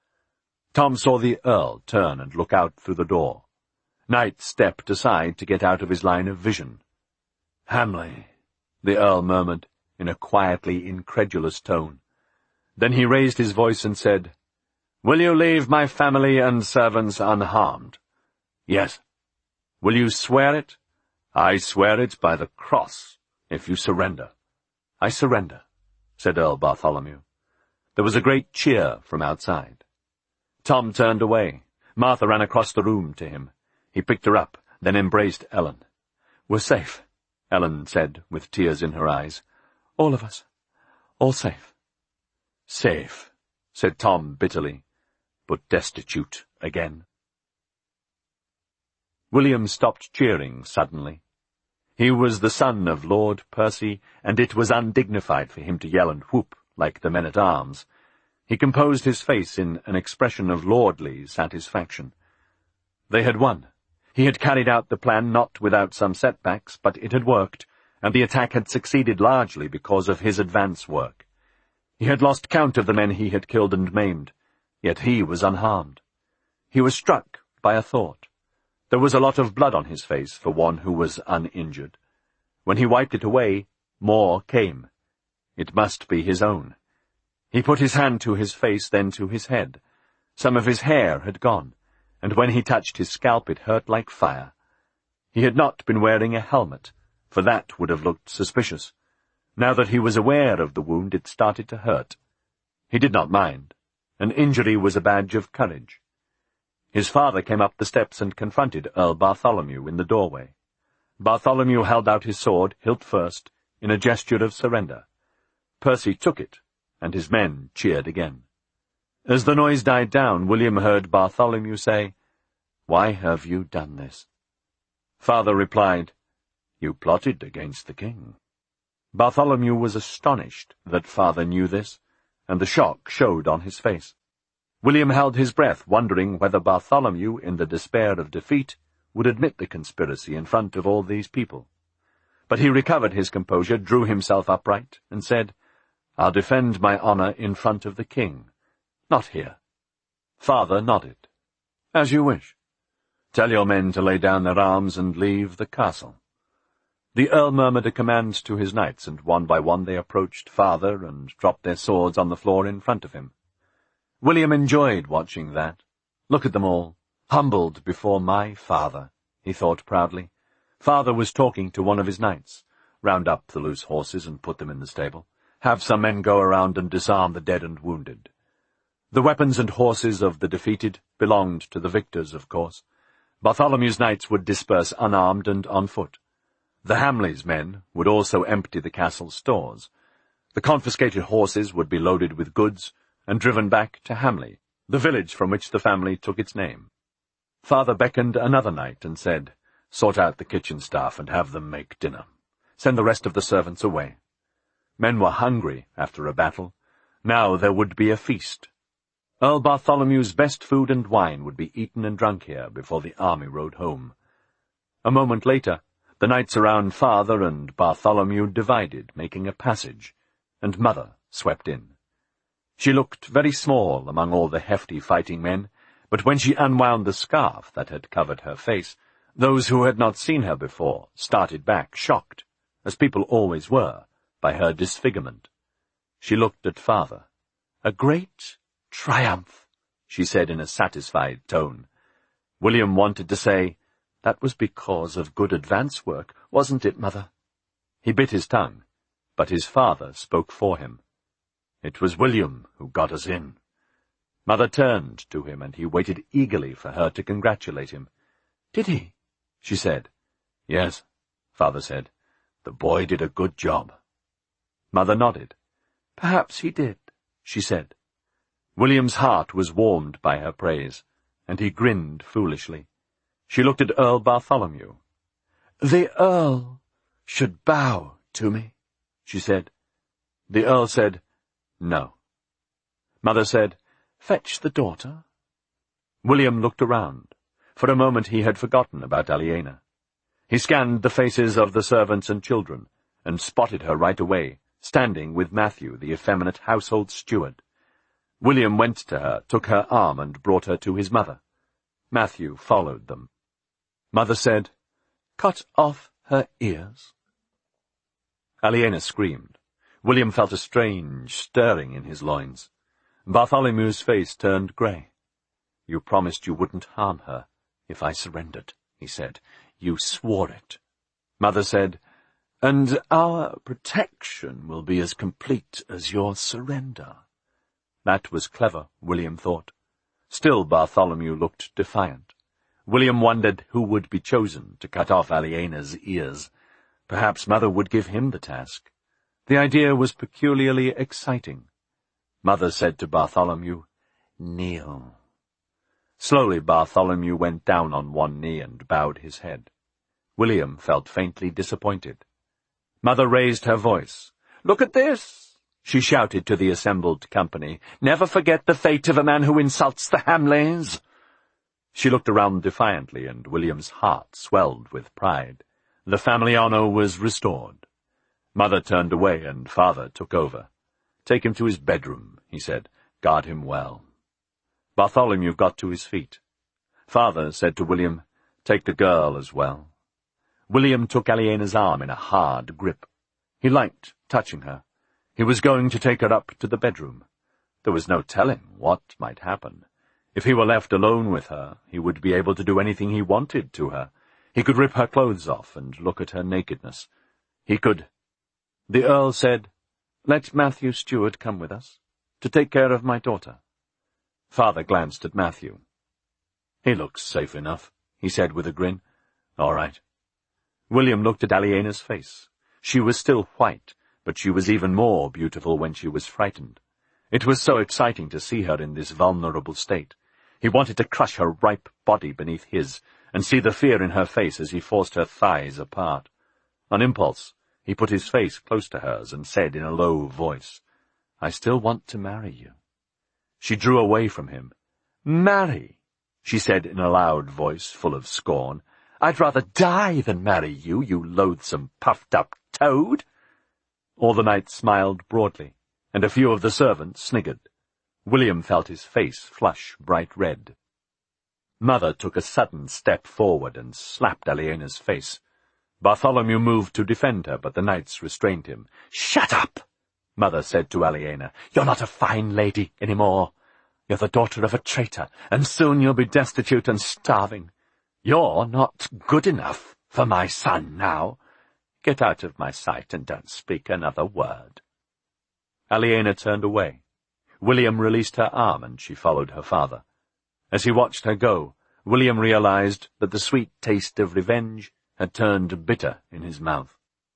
Tom saw the Earl turn and look out through the door. Knight stepped aside to get out of his line of vision. "Hamley," the Earl murmured, in a quietly incredulous tone. Then he raised his voice and said, "Will you leave my family and servants unharmed?" "Yes." "Will you swear it?" "I swear it by the cross, if you surrender." "I surrender," said Earl Bartholomew. There was a great cheer from outside. Tom turned away. Martha ran across the room to him. He picked her up, then embraced Ellen. "We're safe," Ellen said, with tears in her eyes. "All of us. All safe." "Safe," said Tom bitterly, "but destitute again." William stopped cheering suddenly. He was the son of Lord Percy, and it was undignified for him to yell and whoop like the men-at-arms. He composed his face in an expression of lordly satisfaction. They had won. He had carried out the plan not without some setbacks, but it had worked, and the attack had succeeded largely because of his advance work. He had lost count of the men he had killed and maimed, yet he was unharmed. He was struck by a thought. There was a lot of blood on his face for one who was uninjured. When he wiped it away, more came. It must be his own. He put his hand to his face, then to his head. Some of his hair had gone, and when he touched his scalp it hurt like fire. He had not been wearing a helmet, for that would have looked suspicious. Now that he was aware of the wound, it started to hurt. He did not mind. An injury was a badge of courage. His father came up the steps and confronted Earl Bartholomew in the doorway. Bartholomew held out his sword, hilt first, in a gesture of surrender. Percy took it, and his men cheered again. As the noise died down, William heard Bartholomew say, "Why have you done this?" Father replied, "You plotted against the king." Bartholomew was astonished that Father knew this, and the shock showed on his face. William held his breath, wondering whether Bartholomew, in the despair of defeat, would admit the conspiracy in front of all these people. But he recovered his composure, drew himself upright, and said, "I'll defend my honor in front of the king. Not here." Father nodded. "As you wish. Tell your men to lay down their arms and leave the castle." The Earl murmured a command to his knights, and one by one they approached Father and dropped their swords on the floor in front of him. William enjoyed watching that. Look at them all, humbled before my father, he thought proudly. Father was talking to one of his knights. Round up the loose horses and put them in the stable. Have some men go around and disarm the dead and wounded. The weapons and horses of the defeated belonged to the victors, of course. Bartholomew's knights would disperse unarmed and on foot. The Hamleys' men would also empty the castle's stores. The confiscated horses would be loaded with goods and driven back to Hamley, the village from which the family took its name. Father beckoned another knight and said, "Sort out the kitchen staff and have them make dinner. Send the rest of the servants away." Men were hungry after a battle. Now there would be a feast. Earl Bartholomew's best food and wine would be eaten and drunk here before the army rode home. A moment later, the knights around Father and Bartholomew divided, making a passage, and Mother swept in. She looked very small among all the hefty fighting men, but when she unwound the scarf that had covered her face, those who had not seen her before started back, shocked, as people always were, by her disfigurement. She looked at Father. "A great triumph," she said in a satisfied tone. William wanted to say, "That was because of good advance work, wasn't it, Mother?" He bit his tongue, but his father spoke for him. "It was William who got us in." Mother turned to him, and he waited eagerly for her to congratulate him. "Did he?" she said. "Yes," Father said. "The boy did a good job." Mother nodded. "Perhaps he did," she said. William's heart was warmed by her praise, and he grinned foolishly. She looked at Earl Bartholomew. "The Earl should bow to me," she said. The Earl said, "No." Mother said, "Fetch the daughter." William looked around. For a moment he had forgotten about Aliena. He scanned the faces of the servants and children, and spotted her right away, standing with Matthew, the effeminate household steward. William went to her, took her arm, and brought her to his mother. Matthew followed them. Mother said, "Cut off her ears." Aliena screamed. William felt a strange stirring in his loins. Bartholomew's face turned grey. "You promised you wouldn't harm her if I surrendered," he said. "You swore it." Mother said, "And our protection will be as complete as your surrender." That was clever, William thought. Still Bartholomew looked defiant. William wondered who would be chosen to cut off Aliena's ears. Perhaps Mother would give him the task. The idea was peculiarly exciting. Mother said to Bartholomew, "Kneel." Slowly Bartholomew went down on one knee and bowed his head. William felt faintly disappointed. Mother raised her voice. "Look at this," she shouted to the assembled company. "Never forget the fate of a man who insults the Hamleys." She looked around defiantly, and William's heart swelled with pride. The family honor was restored. Mother turned away, and Father took over. "Take him to his bedroom," he said. "Guard him well." Bartholomew got to his feet. Father said to William, "Take the girl as well." William took Aliena's arm in a hard grip. He liked touching her. He was going to take her up to the bedroom. There was no telling what might happen. If he were left alone with her, he would be able to do anything he wanted to her. He could rip her clothes off and look at her nakedness. He could— The Earl said, "Let Matthew Stewart come with us, to take care of my daughter." Father glanced at Matthew. "He looks safe enough," he said with a grin. "All right." William looked at Aliena's face. She was still white, but she was even more beautiful when she was frightened. It was so exciting to see her in this vulnerable state. He wanted to crush her ripe body beneath his, and see the fear in her face as he forced her thighs apart. On impulse, he put his face close to hers and said in a low voice, "I still want to marry you." She drew away from him. "Marry?" she said in a loud voice full of scorn. "I'd rather die than marry you, you loathsome, puffed-up toad." All the knights smiled broadly, and a few of the servants sniggered. William felt his face flush bright red. Mother took a sudden step forward and slapped Aliena's face. Bartholomew moved to defend her, but the knights restrained him. "Shut up!" Mother said to Aliena. "You're not a fine lady any more. You're the daughter of a traitor, and soon you'll be destitute and starving. You're not good enough for my son now. Get out of my sight and don't speak another word." Aliena turned away. William released her arm, and she followed her father. As he watched her go, William realized that the sweet taste of revenge had turned bitter in his mouth.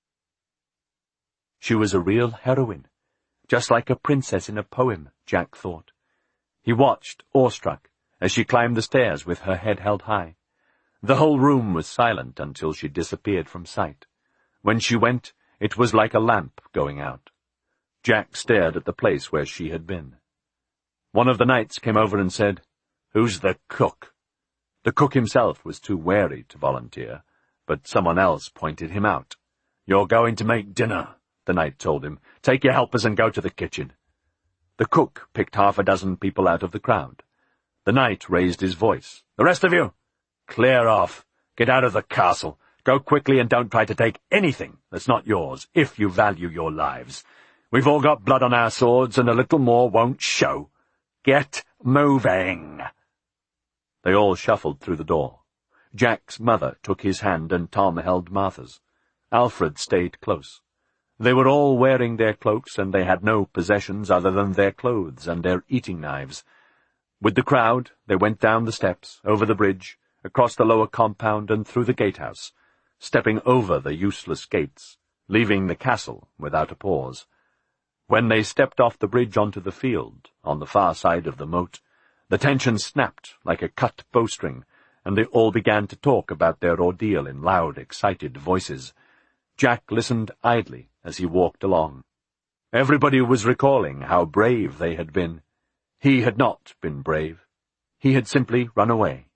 She was a real heroine, just like a princess in a poem, Jack thought. He watched, awestruck, as she climbed the stairs with her head held high. The whole room was silent until she disappeared from sight. When she went, it was like a lamp going out. Jack stared at the place where she had been. One of the knights came over and said, "Who's the cook?" The cook himself was too wary to volunteer, but someone else pointed him out. "You're going to make dinner," the knight told him. "Take your helpers and go to the kitchen." The cook picked 6 people out of the crowd. The knight raised his voice. "The rest of you, clear off. Get out of the castle. Go quickly and don't try to take anything that's not yours, if you value your lives. We've all got blood on our swords, and a little more won't show. Get moving." They all shuffled through the door. Jack's mother took his hand, and Tom held Martha's. Alfred stayed close. They were all wearing their cloaks, and they had no possessions other than their clothes and their eating knives. With the crowd, they went down the steps, over the bridge, across the lower compound and through the gatehouse, stepping over the useless gates, leaving the castle without a pause. When they stepped off the bridge onto the field, on the far side of the moat, the tension snapped like a cut bowstring, and they all began to talk about their ordeal in loud, excited voices. Jack listened idly as he walked along. Everybody was recalling how brave they had been. He had not been brave. He had simply run away.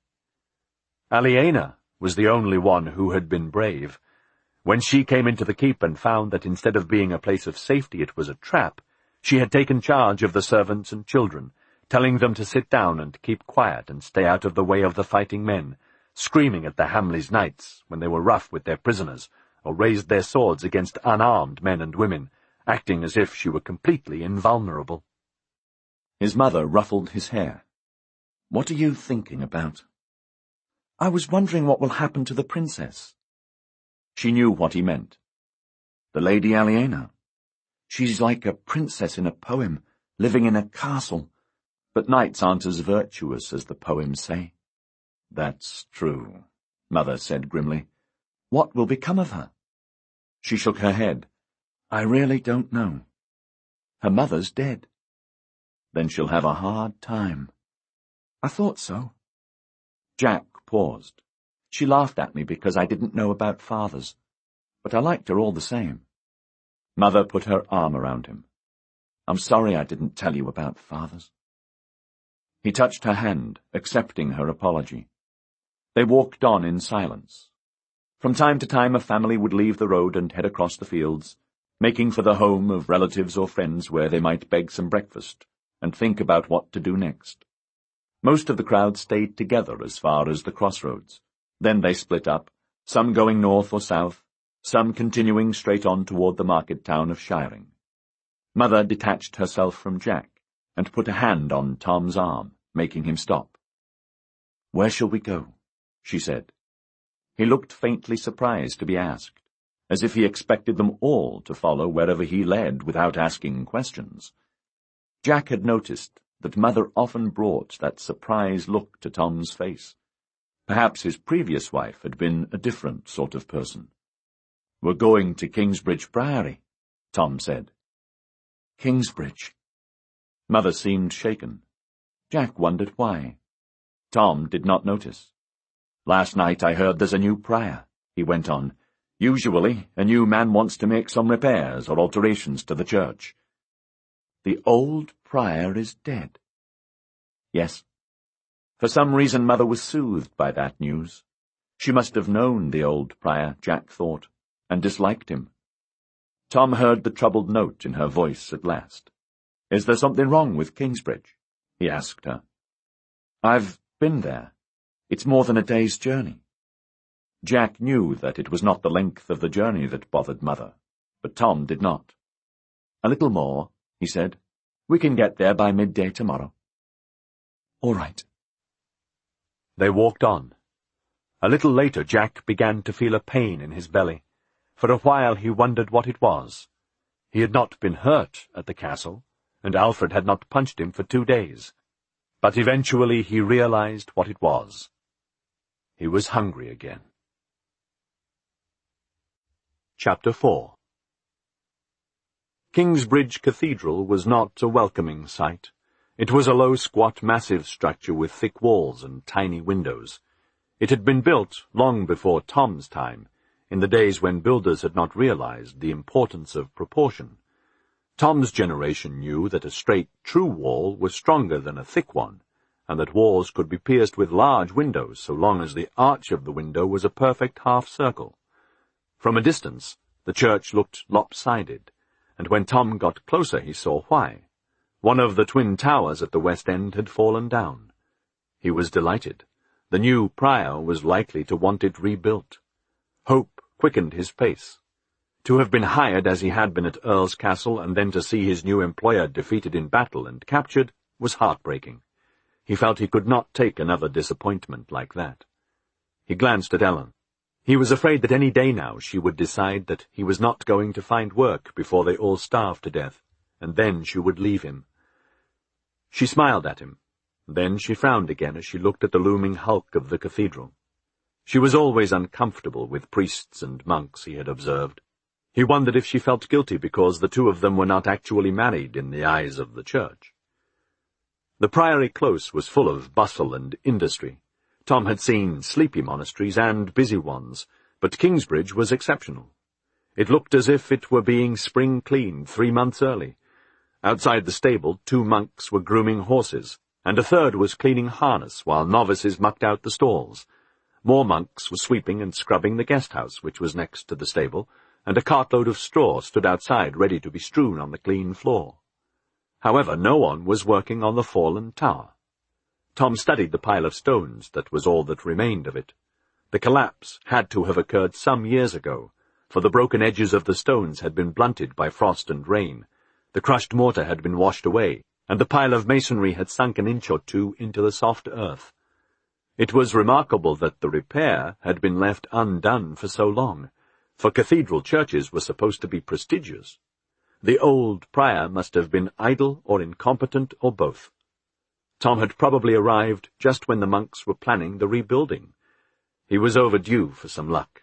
Aliena was the only one who had been brave. When she came into the keep and found that instead of being a place of safety it was a trap, she had taken charge of the servants and children, telling them to sit down and keep quiet and stay out of the way of the fighting men, screaming at the Hamleys knights when they were rough with their prisoners, or raised their swords against unarmed men and women, acting as if she were completely invulnerable. His mother ruffled his hair. "What are you thinking about?" "I was wondering what will happen to the princess." She knew what he meant. "The Lady Aliena. She's like a princess in a poem, living in a castle. But knights aren't as virtuous as the poems say." "That's true," Mother said grimly. "What will become of her?" She shook her head. "I really don't know. Her mother's dead." "Then she'll have a hard time." "I thought so." Jack paused. She laughed at me because I didn't know about fathers, but I liked her all the same. Mother put her arm around him. "I'm sorry I didn't tell you about fathers." He touched her hand, accepting her apology. They walked on in silence. From time to time a family would leave the road and head across the fields, making for the home of relatives or friends where they might beg some breakfast and think about what to do next. Most of the crowd stayed together as far as the crossroads. Then they split up, some going north or south, some continuing straight on toward the market town of Shiring. Mother detached herself from Jack and put a hand on Tom's arm. making him stop. "Where shall we go?" she said. He looked faintly surprised to be asked, as if he expected them all to follow wherever he led without asking questions. Jack had noticed that Mother often brought that surprised look to Tom's face. Perhaps his previous wife had been a different sort of person. "We're going to Kingsbridge Priory," Tom said. "Kingsbridge?" Mother seemed shaken. Jack wondered why. Tom did not notice. "Last night I heard there's a new prior," he went on. "Usually, a new man wants to make some repairs or alterations to the church." "The old prior is dead?" "Yes." For some reason Mother was soothed by that news. She must have known the old prior, Jack thought, and disliked him. Tom heard the troubled note in her voice at last. "Is there something wrong with Kingsbridge?" he asked her. "I've been there. It's more than a day's journey." Jack knew that it was not the length of the journey that bothered Mother, but Tom did not. "A little more," he said. "We can get there by midday tomorrow." "All right." They walked on. A little later Jack began to feel a pain in his belly. For a while he wondered what it was. He had not been hurt at the castle, and Alfred had not punched him for 2 days. But eventually he realized what it was. He was hungry again. Chapter 4. Kingsbridge Cathedral was not a welcoming sight. It was a low, squat, massive structure with thick walls and tiny windows. It had been built long before Tom's time, in the days when builders had not realized the importance of proportion. Tom's generation knew that a straight, true wall was stronger than a thick one, and that walls could be pierced with large windows so long as the arch of the window was a perfect half-circle. From a distance, the church looked lopsided, and when Tom got closer he saw why. One of the twin towers at the west end had fallen down. He was delighted. The new prior was likely to want it rebuilt. Hope quickened his pace. To have been hired as he had been at Earl's Castle and then to see his new employer defeated in battle and captured was heartbreaking. He felt he could not take another disappointment like that. He glanced at Ellen. He was afraid that any day now she would decide that he was not going to find work before they all starved to death, and then she would leave him. She smiled at him. Then she frowned again as she looked at the looming hulk of the cathedral. She was always uncomfortable with priests and monks, he had observed. He wondered if she felt guilty because the two of them were not actually married in the eyes of the church. The Priory Close was full of bustle and industry. Tom had seen sleepy monasteries and busy ones, but Kingsbridge was exceptional. It looked as if it were being spring-cleaned 3 months early. Outside the stable, 2 monks were grooming horses, and a third was cleaning harness while novices mucked out the stalls. More monks were sweeping and scrubbing the guest-house, which was next to the stable, and a cartload of straw stood outside ready to be strewn on the clean floor. However, no one was working on the fallen tower. Tom studied the pile of stones that was all that remained of it. The collapse had to have occurred some years ago, for the broken edges of the stones had been blunted by frost and rain. The crushed mortar had been washed away, and the pile of masonry had sunk an inch or 2 into the soft earth. It was remarkable that the repair had been left undone for so long, for cathedral churches were supposed to be prestigious. The old prior must have been idle or incompetent or both. Tom had probably arrived just when the monks were planning the rebuilding. He was overdue for some luck.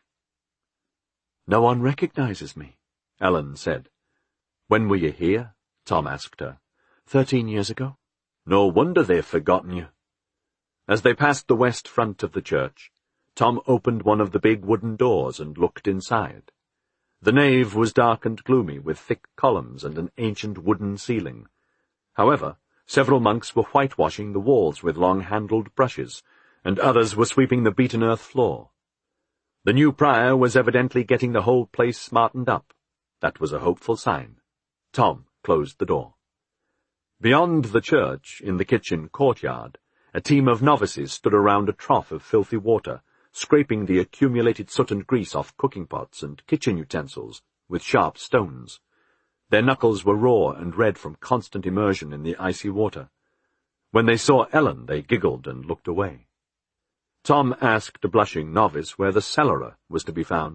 "No one recognizes me," Ellen said. "When were you here?" Tom asked her. 13 years ago. "No wonder they've forgotten you." As they passed the west front of the church, Tom opened one of the big wooden doors and looked inside. The nave was dark and gloomy, with thick columns and an ancient wooden ceiling. However, several monks were whitewashing the walls with long-handled brushes, and others were sweeping the beaten earth floor. The new prior was evidently getting the whole place smartened up. That was a hopeful sign. Tom closed the door. Beyond the church, in the kitchen courtyard, a team of novices stood around a trough of filthy water, scraping the accumulated soot and grease off cooking pots and kitchen utensils with sharp stones. Their knuckles were raw and red from constant immersion in the icy water. When they saw Ellen, they giggled and looked away. Tom asked a blushing novice where the cellarer was to be found.